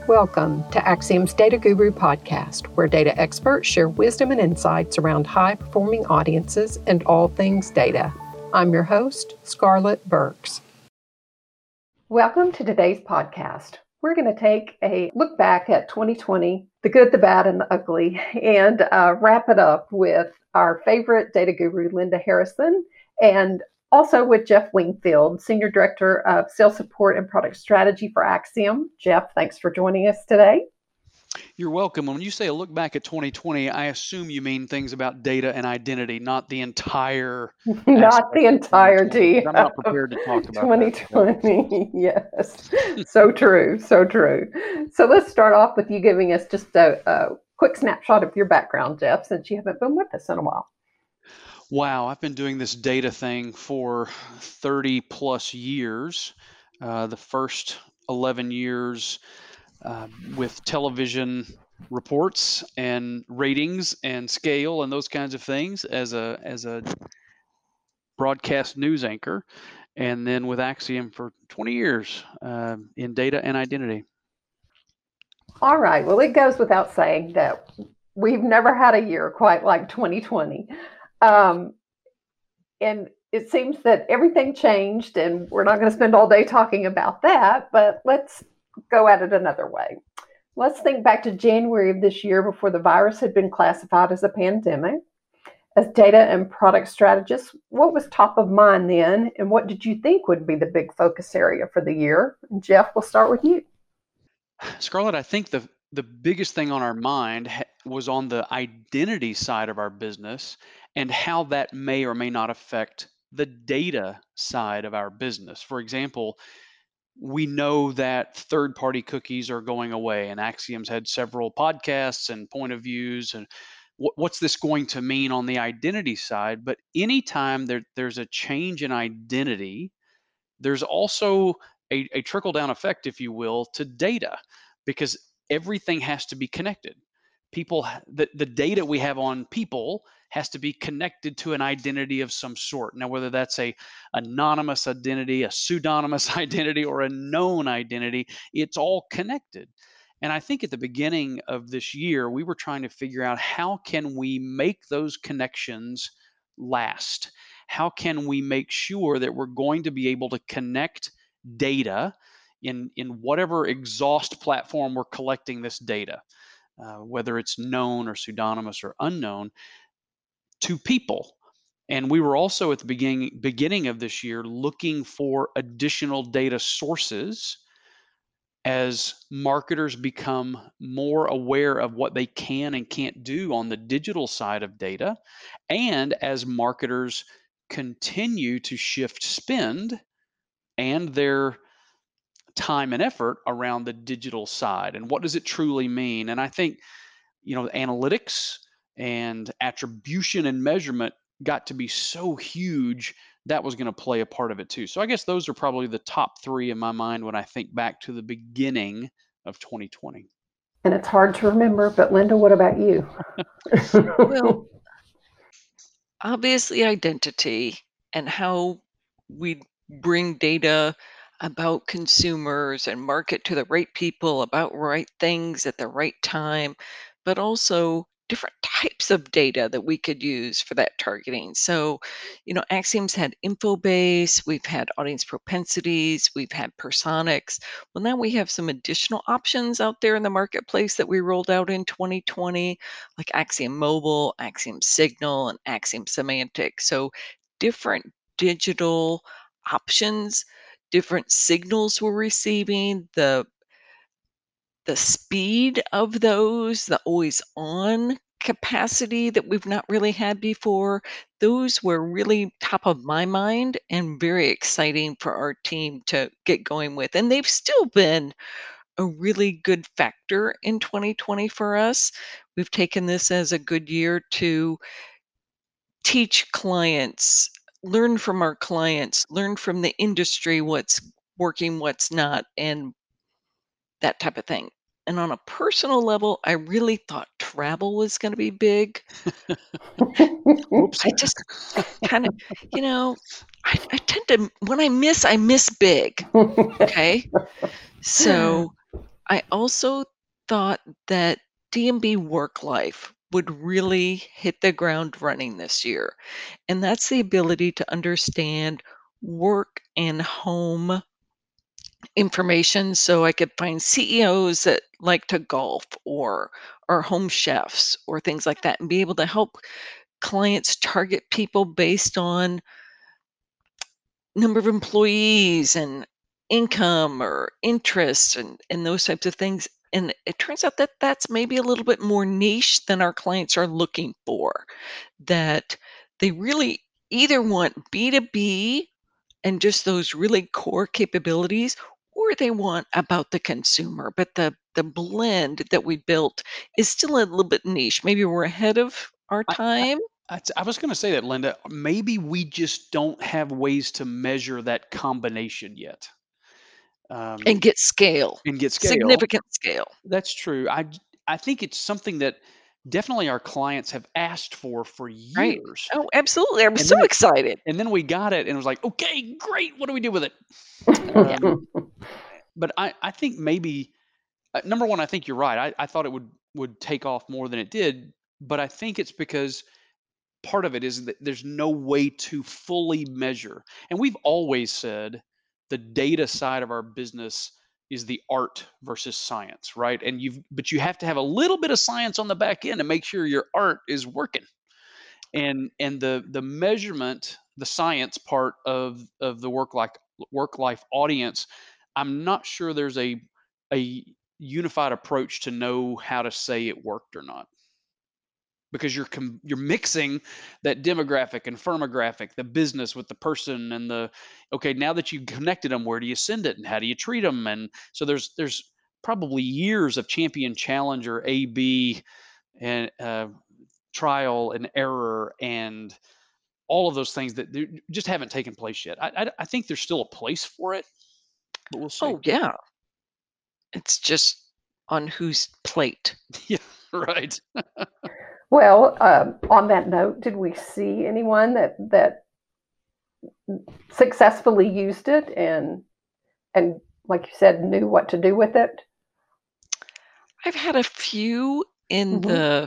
Welcome to Axiom's Data Guru podcast, where data experts share wisdom and insights around high-performing audiences and all things data. I'm your host, Scarlett Burks. Welcome to today's podcast. We're going to take a look back at 2020, the good, the bad, and the ugly, and wrap it up with our favorite data guru, Linda Harrison, and also with Jeff Wingfield, Senior Director of Sales Support and Product Strategy for Axiom. Jeff, thanks for joining us today. You're welcome. When you say a look back at 2020, I assume you mean things about data and identity, not the entire Not the entirety. I'm not prepared to talk about 2020. Yes. So true. So true. So let's start off with you giving us just a quick snapshot of your background, Jeff, since you haven't been with us in a while. Wow, I've been doing this data thing for 30 plus years. The first 11 years with television reports and ratings and scale and those kinds of things as a broadcast news anchor, and then with Axiom for 20 years in data and identity. All right. Well, it goes without saying that we've never had a year quite like 2020. And it seems that everything changed, and we're not going to spend all day talking about that, but let's go at it another way. Let's think back to January of this year before the virus had been classified as a pandemic. As data and product strategists, what was top of mind then, and what did you think would be the big focus area for the year? And Jeff, we'll start with you. Scarlett, I think the biggest thing on our mind was on the identity side of our business and how that may or may not affect the data side of our business. For example, we know that third-party cookies are going away, and Axiom's had several podcasts and point of views, and what's this going to mean on the identity side? But anytime there's a change in identity, there's also a trickle-down effect, if you will, to data, because everything has to be connected. The data we have on people has to be connected to an identity of some sort. Now, whether that's a anonymous identity, a pseudonymous identity, or a known identity, it's all connected. And I think at the beginning of this year, we were trying to figure out how can we make those connections last? How can we make sure that we're going to be able to connect data in whatever exhaust platform we're collecting this data, whether it's known or pseudonymous or unknown, to people. And we were also at the beginning of this year looking for additional data sources as marketers become more aware of what they can and can't do on the digital side of data, and as marketers continue to shift spend and their time and effort around the digital side. And what does it truly mean? And I think, analytics and attribution and measurement got to be so huge that was going to play a part of it too. So I guess those are probably the top three in my mind when I think back to the beginning of 2020. And it's hard to remember, but Linda, what about you? Well, obviously identity and how we bring data about consumers and market to the right people about right things at the right time, but also different types of data that we could use for that targeting. So, Axiom's had InfoBase, we've had audience propensities, we've had Personix. Well, now we have some additional options out there in the marketplace that we rolled out in 2020, like Axiom Mobile, Axiom Signal, and Axiom Semantic. So different digital options, different signals we're receiving, the speed of those, the always on capacity that we've not really had before, those were really top of my mind and very exciting for our team to get going with. And they've still been a really good factor in 2020 for us. We've taken this as a good year to teach clients, learn from our clients, learn from the industry what's working, what's not, and that type of thing. And on a personal level, I really thought travel was going to be big. Oops. I just kind of, I tend to, when I miss big. Okay. So I also thought that D&B work life would really hit the ground running this year. And that's the ability to understand work and home information, so I could find CEOs that like to golf or home chefs or things like that, and be able to help clients target people based on number of employees and income or interests and those types of things. And it turns out that that's maybe a little bit more niche than our clients are looking for, that they really either want B2B and just those really core capabilities, or they want about the consumer. But the blend that we built is still a little bit niche. Maybe we're ahead of our I, time I was going to say that, Linda. Maybe we just don't have ways to measure that combination yet, and get scale, and get scale. significant scale. That's true. I think it's something that definitely our clients have asked for Right. years, Oh, absolutely. I was and so then excited. we got it, and it was like, okay, great. What do we do with it? Yeah. But I think maybe number one, I think you're right. I thought it would take off more than it did, but I think it's because part of it is that there's no way to fully measure. And we've always said the data side of our business is the art versus science, right? But you have to have a little bit of science on the back end to make sure your art is working. And the measurement, the science part of the work life audience, I'm not sure there's a unified approach to know how to say it worked or not, because you're mixing that demographic and firmographic, the business with the person, and the okay, now that you've connected them, where do you send it and how do you treat them? And so there's probably years of champion challenger AB and trial and error and all of those things that just haven't taken place yet. I think there's still a place for it, but we'll see. Oh, yeah. It's just on whose plate. Yeah, right. Well, on that note, did we see anyone that successfully used it and like you said, knew what to do with it? I've had a few in Mm-hmm. the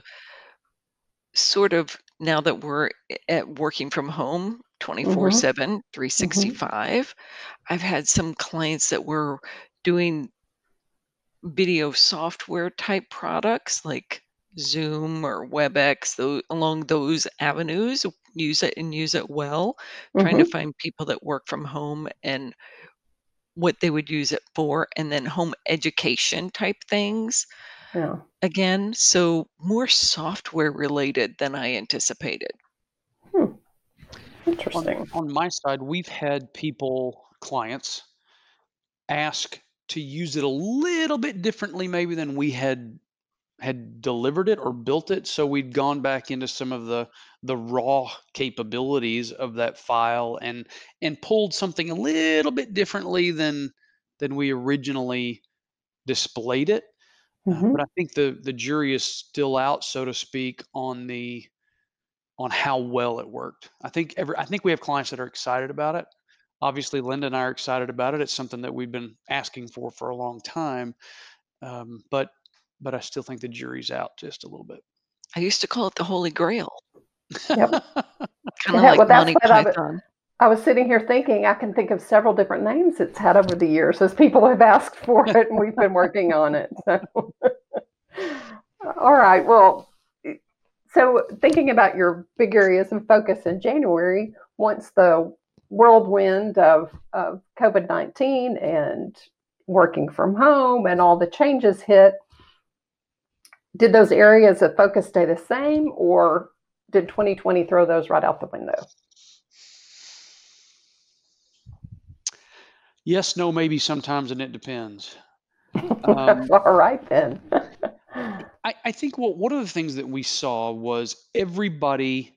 sort of, now that we're at working from home Mm-hmm. 24/7, Mm-hmm. 365. I've had some clients that were doing video software type products like Zoom or WebEx, along those avenues, use it well, trying to Mm-hmm. find people that work from home and what they would use it for, and then home education type things Yeah. again. So more software related than I anticipated. Hmm. on Interesting. on my side, we've had clients ask to use it a little bit differently maybe than we had delivered it or built it. So we'd gone back into some of the raw capabilities of that file and pulled something a little bit differently than we originally displayed it. But Mm-hmm. I think the jury is still out, so to speak, on how well it worked. I think we have clients that are excited about it. Obviously, Linda and I are excited about it. It's something that we've been asking for a long time. But I still think the jury's out just a little bit. I used to call it the Holy Grail, Yep. kind of Yeah, like well, that's Monty what Python. I was sitting here thinking. I can think of several different names it's had over the years as people have asked for it, and we've been working on it. So, all right. Well, so thinking about your big areas of focus in January, once the whirlwind of COVID-19 and working from home and all the changes hit, did those areas of focus stay the same, or did 2020 throw those right out the window? Yes, no, maybe sometimes, and it depends. Um, All right then. I think one of the things that we saw was everybody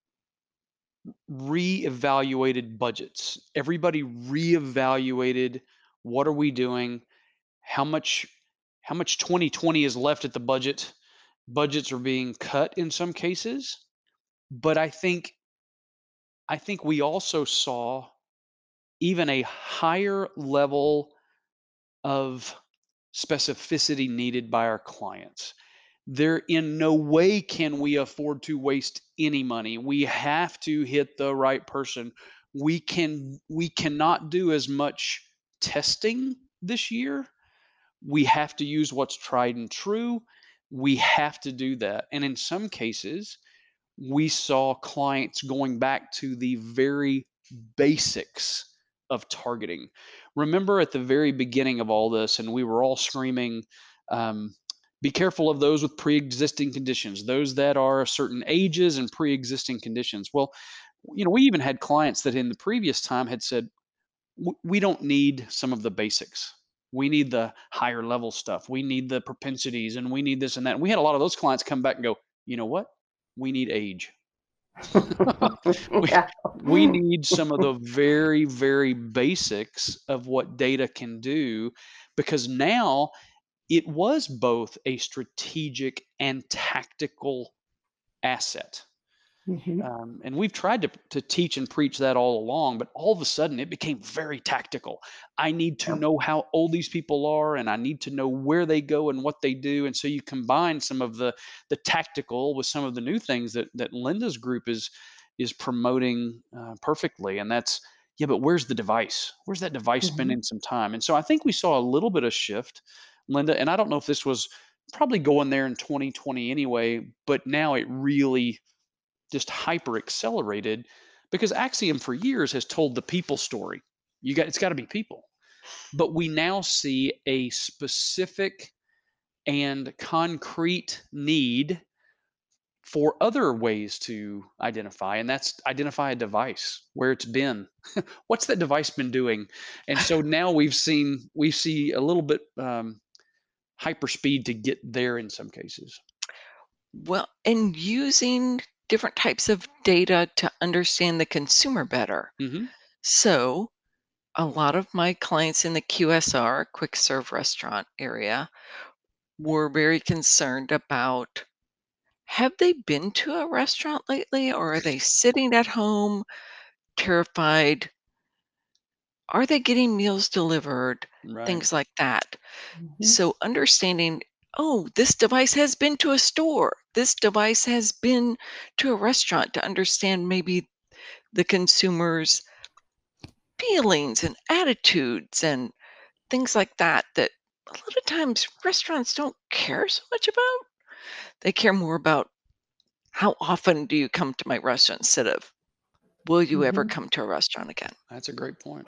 reevaluated budgets. Everybody reevaluated what are we doing, how much how much 2020 is left at the budget. Budgets are being cut in some cases, but I think we also saw even a higher level of specificity needed by our clients. There in no way can we afford to waste any money. We have to hit the right person. We cannot do as much testing this year. We have to use what's tried and true. We have to do that. And in some cases, we saw clients going back to the very basics of targeting. Remember at the very beginning of all this, and we were all screaming, um, be careful of those with pre existing conditions, those that are certain ages and pre existing conditions. Well, we even had clients that in the previous time had said, we don't need some of the basics. We need the higher level stuff. We need the propensities and we need this and that. And we had a lot of those clients come back and go, you know what? We need age. we, Yeah. we need some of the very, very basics of what data can do, because now it was both a strategic and tactical asset. And we've tried to teach and preach that all along, but all of a sudden it became very tactical. I need to Yeah. know how old these people are, and I need to know where they go and what they do. And so you combine some of the tactical with some of the new things that Linda's group is promoting perfectly. And that's, yeah, but where's the device? Where's that device Mhm. spending some time? And so I think we saw a little bit of shift, Linda. And I don't know if this was probably going there in 2020 anyway, but now it really just hyper accelerated because Axiom for years has told the people story. It's got to be people. But we now see a specific and concrete need for other ways to identify, and that's identify a device, where it's been. What's that device been doing? And so now we see a little bit hyper speed to get there in some cases. Well, and using different types of data to understand the consumer better. Hmm. So, a lot of my clients in the QSR, quick serve restaurant area, were very concerned about, have they been to a restaurant lately, or are they sitting at home terrified? Are they getting meals delivered? Right. Things like that. Mhm. So understanding, oh, this device has been to a store. This device has been to a restaurant, to understand maybe the consumer's feelings and attitudes and things like that, that a lot of times restaurants don't care so much about. They care more about, how often do you come to my restaurant, instead of, will you ever Mhm. come to a restaurant again? That's a great point.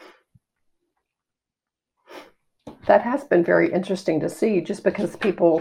That has been very interesting to see, just because people,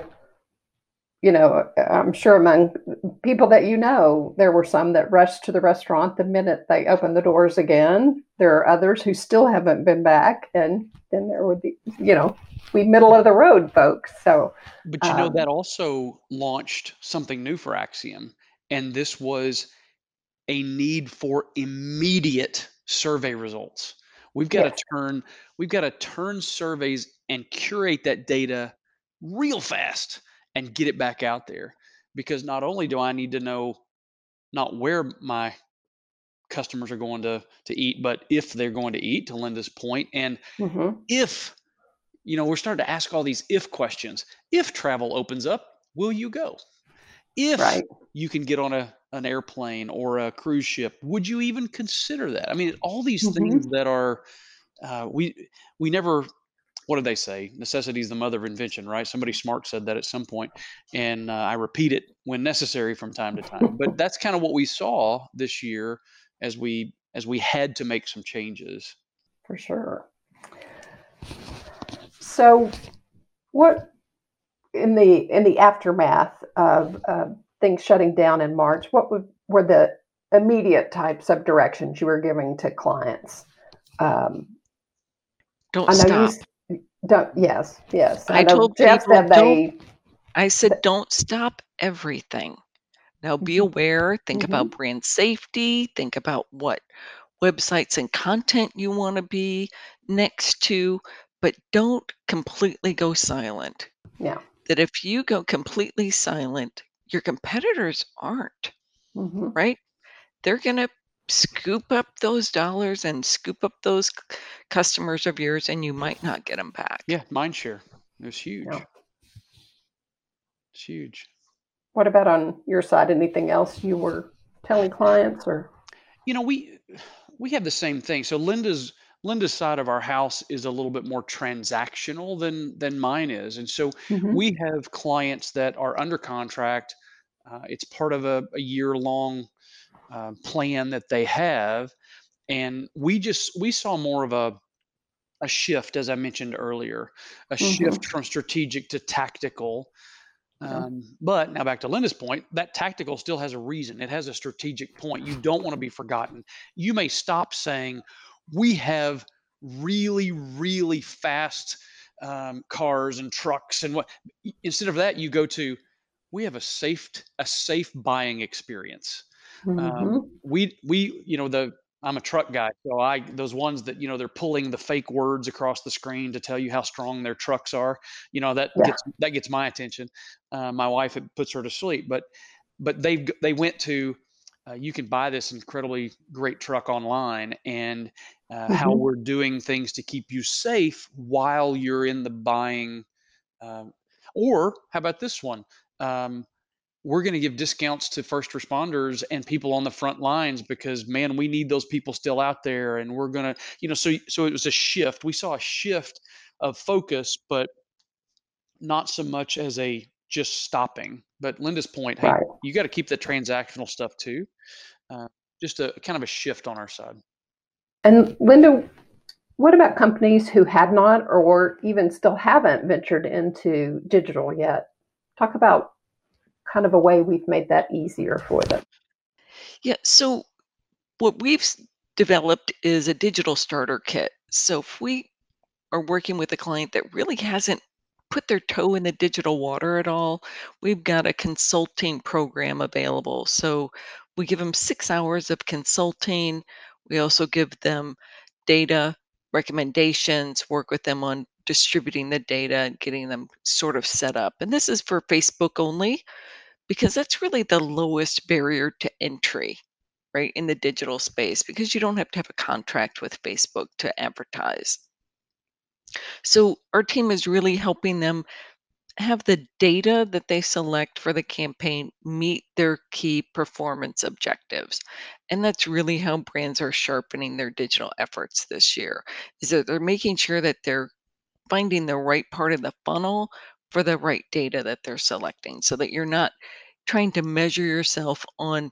I'm sure among people that there were some that rushed to the restaurant the minute they opened the doors again. There are others who still haven't been back. And then there were we middle of the road folks. So, But um, that also launched something new for Axiom, and this was a need for immediate survey results. We've got to yes. turn we've got to turn surveys and curate that data real fast and get it back out there, because not only do I need to know not where my customers are going to eat, but if they're going to eat, to Linda's point, and Hmm. if we're starting to ask all these if questions. If travel opens up, will you go? If Right. you can get on an airplane or a cruise ship, would you even consider that? I mean, all these things Hmm. that are we never. What do they say? Necessity is the mother of invention, right? Somebody smart said that at some point, and I repeat it when necessary from time to time. But that's kind of what we saw this year as we had to make some changes. For sure. So, what in the aftermath of things shutting down in March, were the immediate types of directions you were giving to clients? Um, Don't I know you stop. don't. Yes, yes. I I know told Jeff people, said don't, they. I said, don't stop everything. Now be aware, think Mm-hmm. about brand safety, think about what websites and content you want to be next to, but don't completely go silent. Yeah. That if you go completely silent, your competitors aren't, Mm-hmm. right? They're going to scoop up those dollars and scoop up those customers of yours, and you might not get them back. Yeah, mind share. It's Yeah. huge. It's huge. What about on your side? Anything else you were telling clients or? You know, we have the same thing. So Linda's side of our house is a little bit more transactional than mine is, and so Hmm. we have clients that are under contract. It's part of a year long plan that they have, and we saw more of a shift, as I mentioned earlier, a Hmm. shift from strategic to tactical. Yeah. But now back to Linda's point, that tactical still has a reason. It has a strategic point. You don't want to be forgotten. You may stop saying, we have really, really fast cars and trucks and what. Instead of that, you go to, we have a safe buying experience. Hmm. The I'm a truck guy, so I those ones that they're pulling the fake words across the screen to tell you how strong their trucks are. That Yeah. gets my attention. My wife, it puts her to sleep, but they went to you can buy this incredibly great truck online, and how Hmm. we're doing things to keep you safe while you're in the buying. Um, or how about this one? Um, we're going to give discounts to first responders and people on the front lines because man, we need those people still out there, and we're going to so it was a shift. We saw a shift of focus, but not so much as a just stopping. But Linda's point, hey, Right. you got to keep the transactional stuff too. uh, just a kind of a shift on our side. And Linda, what about companies who had not or even still haven't ventured into digital yet? Talk about kind of a way we've made that easier for them. Yeah. So what developed is a digital starter kit. So if we are working with a client that really hasn't put their toe in the digital water at all, we've got a consulting program available. So we give them 6 hours of consulting. We also give them data recommendations, work with them on distributing the data and getting them sort of set up. And this is for Facebook only because that's really the lowest barrier to entry, right, in the digital space because you don't have to have a contract with Facebook to advertise. So our team is really helping them have the data that they select for the campaign meet their key performance objectives. And that's really how brands are sharpening their digital efforts this year. Is that they're making sure that they're finding the right part of the funnel for the right data that they're selecting so that you're not trying to measure yourself on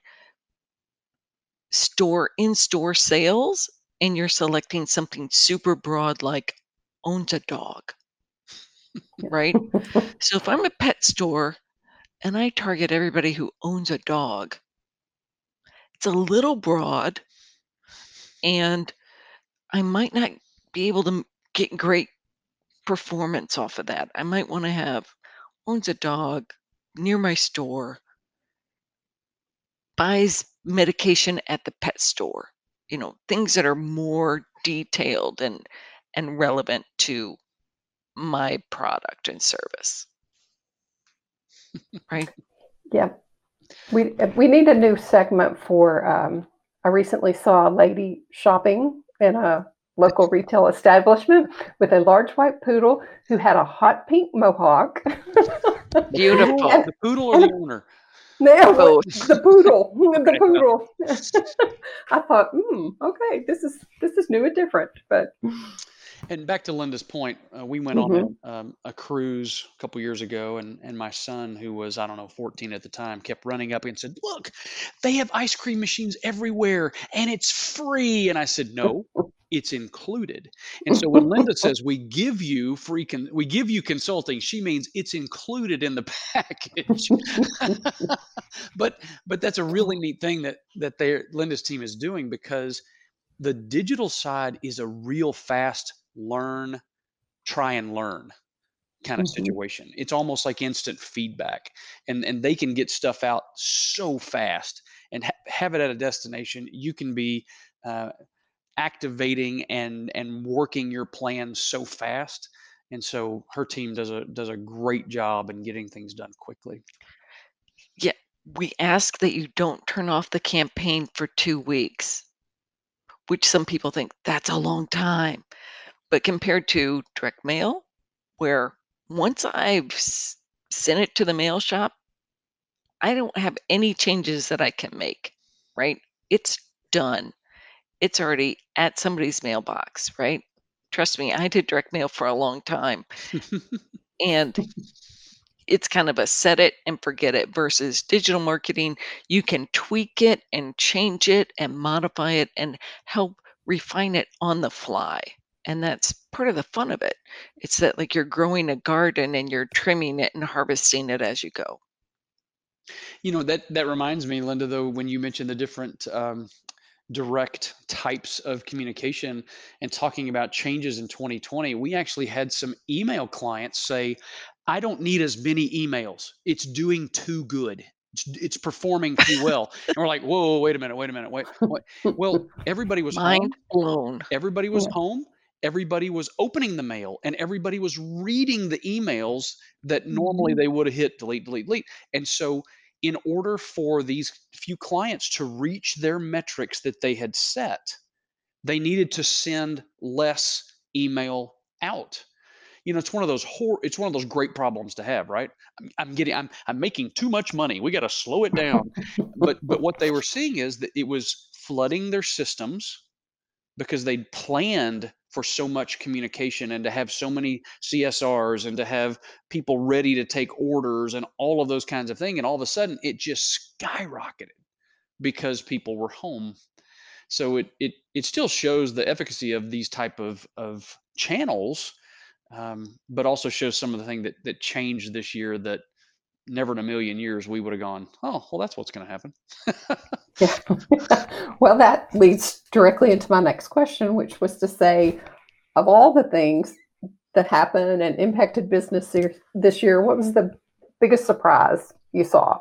in-store sales and you're selecting something super broad like owns a dog, right? So if I'm a pet store and I target everybody who owns a dog, it's a little broad and I might not be able to get great performance off of that. I might want to have owns a dog near my store, buys medication at the pet store, things that are more detailed and relevant to my product and service, right? Yeah. We need a new segment for. I recently saw a lady shopping in a local retail establishment with a large white poodle who had a hot pink mohawk. The poodle, Beautiful. and, the poodle or and the owner? now Both. the poodle, the Okay. poodle. I thought, okay, this is new and different, but And back to Linda's point, we went on hmm. a cruise a couple years ago, and my son, who was I don't know 14 at the time, kept running up and said, "Look, they have ice cream machines everywhere, and it's free." And I said, "No, it's included." And so when Linda says we give you consulting, she means it's included in the package. But that's a really neat thing that Linda's team is doing because the digital side is a real fast learn, try and learn kind of Hmm. situation. It's almost like instant feedback, and they can get stuff out so fast and have it at a destination. You can be uh, activating and working your plan so fast, and so her team does a great job in getting things done quickly. Yeah, we ask that you don't turn off the campaign for 2 weeks, which some people think that's a long time. But compared to direct mail, where once I've sent it to the mail shop, I don't have any changes that I can make, right? It's done. It's already at somebody's mailbox, right? Trust me, I did direct mail for a long time, and it's kind of a set it and forget it versus digital marketing. You can tweak it and change it and modify it and help refine it on the fly. And that's part of the fun of it. It's that like you're growing a garden and you're trimming it and harvesting it as you go. That reminds me, Linda, though, when you mentioned the different direct types of communication and talking about changes in 2020, we actually had some email clients say, I don't need as many emails. It's doing too good. It's performing too well. And we're like, whoa, wait a minute, wait. Well, everybody was Mind home. blown. Everybody was Yeah. home. Everybody was opening the mail and everybody was reading the emails that normally Mhm. they would have hit delete, delete, delete. And so, in order for these few clients to reach their metrics that they had set, they needed to send less email out. It's one of those great problems to have, right? I'm making too much money. We got to slow it down. But what they were seeing is that it was flooding their systems because they'd planned for so much communication and to have so many CSRs and to have people ready to take orders and all of those kinds of things. And all of a sudden, it just skyrocketed because people were home. So it still shows the efficacy of these type of channels, but also shows some of the thing that changed this year that never in a million years we would have gone, oh, well, that's what's going to happen. Yeah. Well, that leads directly into my next question, which was to say, of all the things that happened and impacted business this year, what was the biggest surprise you saw?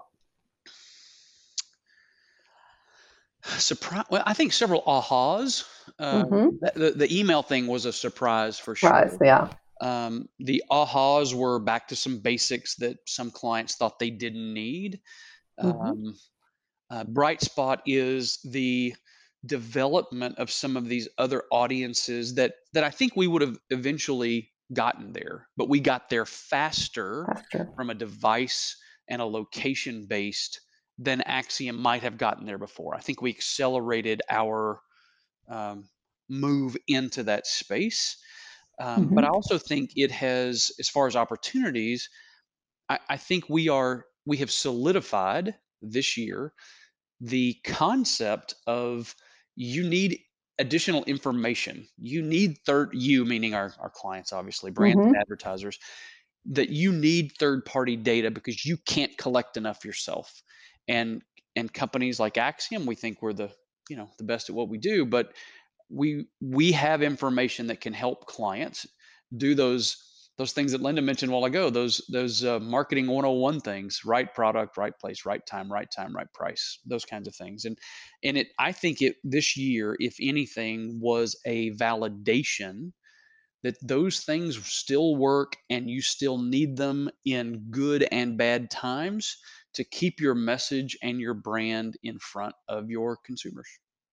Surprise. Well, I think several ahas. Mm-hmm. The email thing was a surprise for Surprise, sure. yeah. The ahas were back to some basics that some clients thought they didn't need. Mm-hmm. Um, Bright spot is the development of some of these other audiences that I think we would have eventually gotten there, but we got there faster Pastor. from a device and a location based than Axiom might have gotten there before. I think we accelerated our um, move into that space. But I Mm-hmm. also think it has, as far as opportunities, I think we have solidified this year the concept of you need additional information. You need you meaning our clients, obviously, brands Mm-hmm. and advertisers, that you need third party data because you can't collect enough yourself. And and companies like Axiom, we think we're the best at what we do, but we have information that can help clients do those things that Linda mentioned a while ago, those marketing 101 things: right product, right place, right time, right price, those kinds of things. And it I think it this year, if anything, was a validation that those things still work and you still need them in good and bad times to keep your message and your brand in front of your consumers.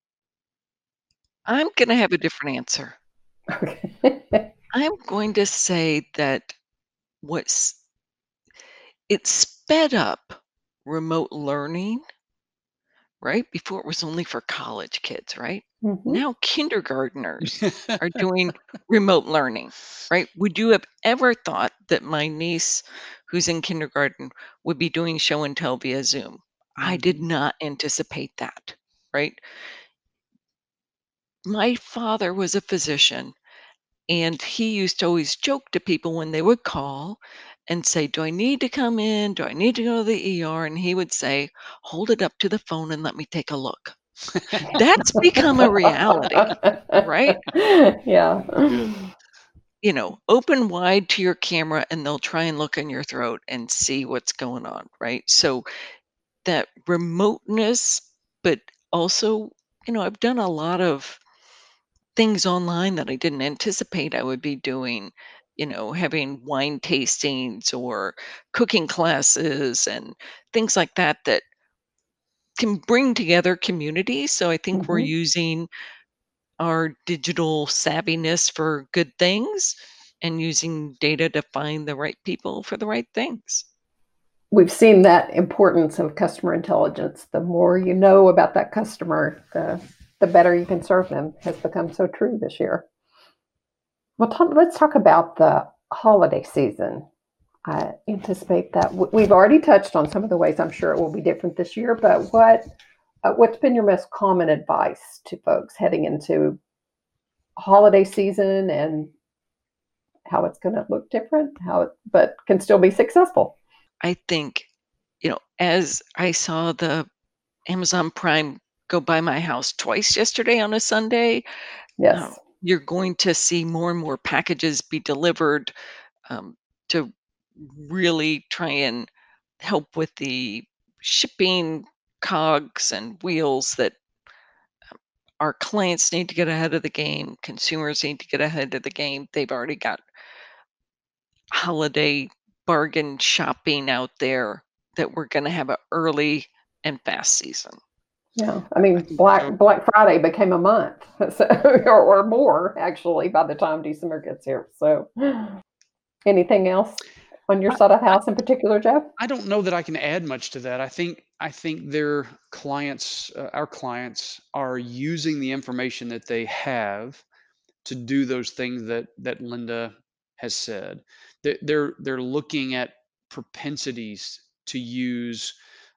I'm going to have a different answer. Okay. I'm going to say that what's it sped up remote learning, right? Before it was only for college kids, right? Mm-hmm. Now kindergartners are doing remote learning, right? Would you have ever thought that my niece who's in kindergarten would be doing show and tell via Zoom? I did Mhm. not anticipate that, right? My father was a physician and he used to always joke to people when they would call and say, "Do I need to come in? Do I need to go to the ER?" And he would say, "Hold it up to the phone and let me take a look." That's become a reality, right? Yeah. Open wide to your camera and they'll try and look in your throat and see what's going on, right? So that remoteness, but also, I've done a lot of things online that I didn't anticipate I would be doing, having wine tastings or cooking classes and things like that that can bring together communities. So I think we're Mm-hmm. using our digital savviness for good things. and using data to find the right people for the right things. We've seen that importance of customer intelligence. The more you know about that customer, the better you can serve them, has become so true this year. Well, let's talk about the holiday season. I anticipate that we've already touched on some of the ways I'm sure it will be different this year, but what's been your most common advice to folks heading into holiday season and how it's going to look different, but can still be successful? I think, as I saw the Amazon Prime go by my house twice yesterday on a Sunday, Yes. you're going to see more and more packages be delivered to really try and help with the shipping cogs and wheels that our clients need to get ahead of the game. Consumers need to get ahead of the game. They've already got holiday bargain shopping out there that we're going to have an early and fast season. Yeah, I mean, think so. Black Friday became a month, so, or more actually by the time December gets here. So, anything else on your side of the house in particular, Jeff? I don't know that I can add much to that. I think their clients, our clients, are using the information that they have to do those things that Linda has said. They're looking at propensities to use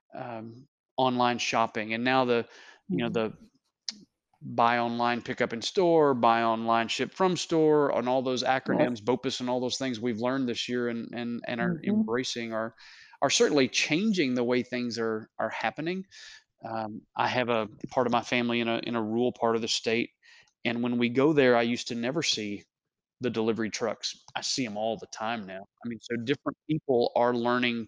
online shopping, and now the buy online, pick up in store, buy online, ship from store, and all those Yes. acronyms, BOPUS, and all those things we've learned this year and are Hmm. embracing are certainly changing the way things are happening. I have a part of my family in a rural part of the state, and when we go there, I used to never see the delivery trucks. I see them all the time now. I mean, so different people are learning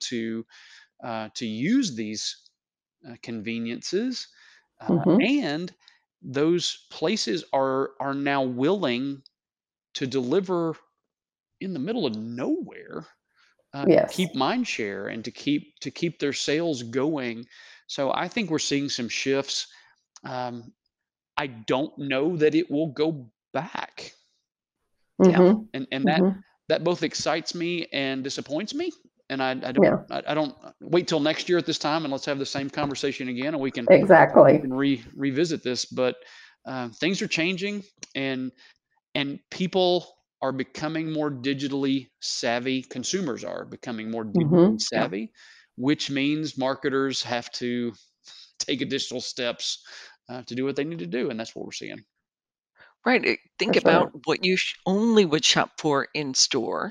to use these conveniences, Hmm. and those places are now willing to deliver in the middle of nowhere, to Yes. keep mind share and to keep their sales going. So I think we're seeing some shifts. Um, I don't know that it will go back, Yeah. Hmm. and that Hmm. that both excites me and disappoints me. And I don't Yeah. I don't wait till next year at this time and let's have the same conversation again, and we Exactly. can revisit this. But things are changing, and people are becoming more digitally savvy. Consumers are becoming more digitally Hmm. Yeah. savvy, which means marketers have to take additional steps to do what they need to do, and that's what we're seeing. Right. For Think about sure. what you only would shop for in store.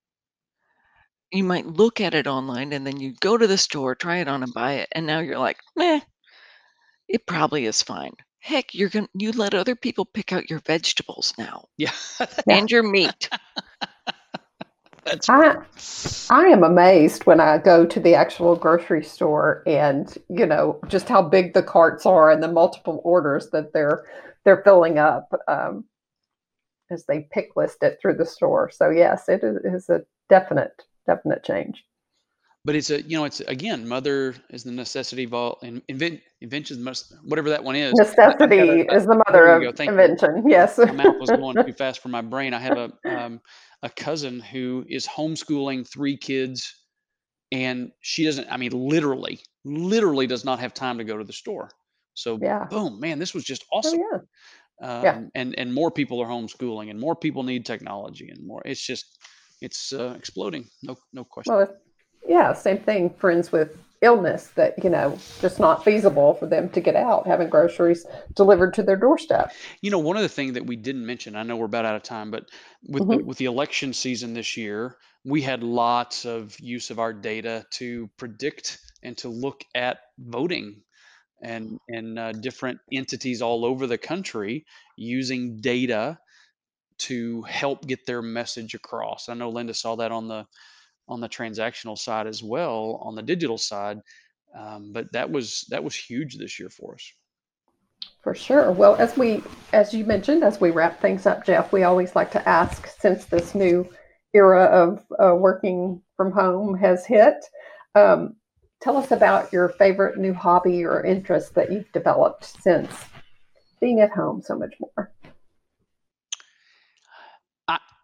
You might look at it online and then you go to the store, try it on and buy it. And now you're like, meh, it probably is fine. Heck, you let other people pick out your vegetables now Yeah, Yeah. and your meat. that's I I am amazed when I go to the actual grocery store and, just how big the carts are and the multiple orders that they're filling up, as they pick list it through the store. So yes, it is a definite change. but it's again, mother is the necessity of all, and inventions must, whatever that one is. I've got Necessity is the there mother we of go. Thank you. invention. Yes. My mouth was going too fast for my brain. I have a cousin who is homeschooling 3 kids, and she doesn't. I mean, literally does not have time to go to the store. So, Yeah. boom, man, this was just Oh awesome. yeah. Yeah. And more people are homeschooling, and more people need technology, and more. It's exploding. No question. Well, yeah, same thing. Friends with illness that, just not feasible for them to get out, having groceries delivered to their doorstep. One of the things that we didn't mention, I know we're about out of time, but with the Hmm. with the election season this year, we had lots of use of our data to predict and to look at voting, and different entities all over the country using data to help get their message across. I know Linda saw that on the transactional side as well, on the digital side, but that was huge this year for us. For sure. Well, as you mentioned, as we wrap things up, Jeff, we always like to ask, since this new era of working from home has hit, um, tell us about your favorite new hobby or interest that you've developed since being at home so much more.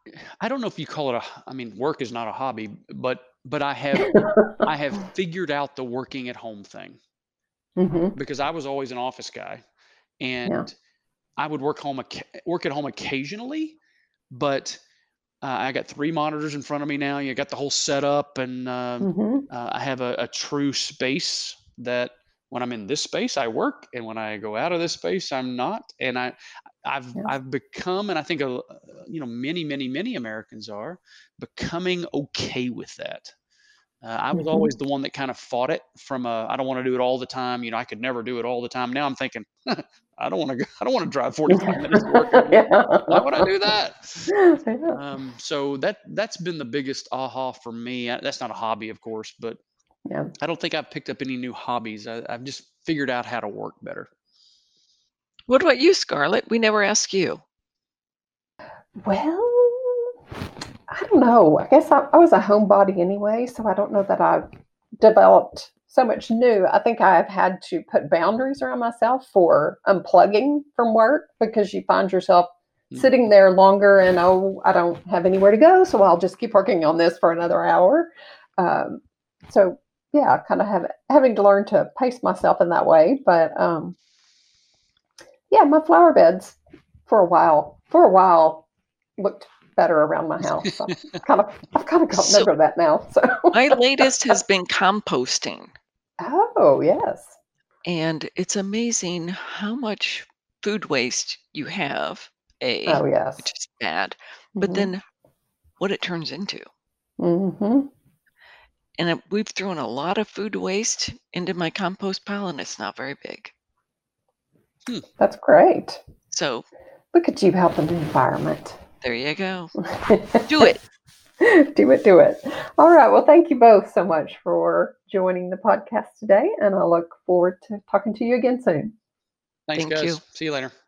I don't know if you call it I mean, work is not a hobby, but I have figured out the working at home thing Hmm. because I was always an office guy, Yeah. and I would work at home occasionally, but I got 3 monitors in front of me now. You got the whole setup, and Hmm. I have a true space that when I'm in this space, I work, and when I go out of this space, I'm not. And Yes. I've become, and I think many Americans are becoming okay with that. I was Hmm. always the one that kind of fought it from I don't want to do it all the time. I could never do it all the time. Now I'm thinking, I don't want to go, I don't want to drive 45 minutes to work every day. Why would I do that? Yeah. So that's been the biggest aha for me. That's not a hobby, of course, but Yeah. I don't think I've picked up any new hobbies. I've just figured out how to work better. What about you, Scarlett? We never asked you. Well, I don't know. I guess I was a homebody anyway, so I don't know that I've developed so much new. I think I've had to put boundaries around myself for unplugging from work because you find yourself Mm. sitting there longer and, oh, I don't have anywhere to go, so I'll just keep working on this for another hour. Um, so, yeah, kind of having to learn to pace myself in that way. But yeah, my flower beds for a while looked better around my house. I've kind of gotten So over that now. So my latest has been composting, oh yes. and it's amazing how much food waste you have, Oh which yes. is bad, but Mhm. then what it turns into. Mhm. And we've thrown a lot of food waste into my compost pile, and it's not very big. Hmm. That's great. So Look at you helping the environment. there you go. Do it. Do it. All right. Well, thank you both so much for joining the podcast today, and I look forward to talking to you again soon. Thanks, Thank you. guys. See you later.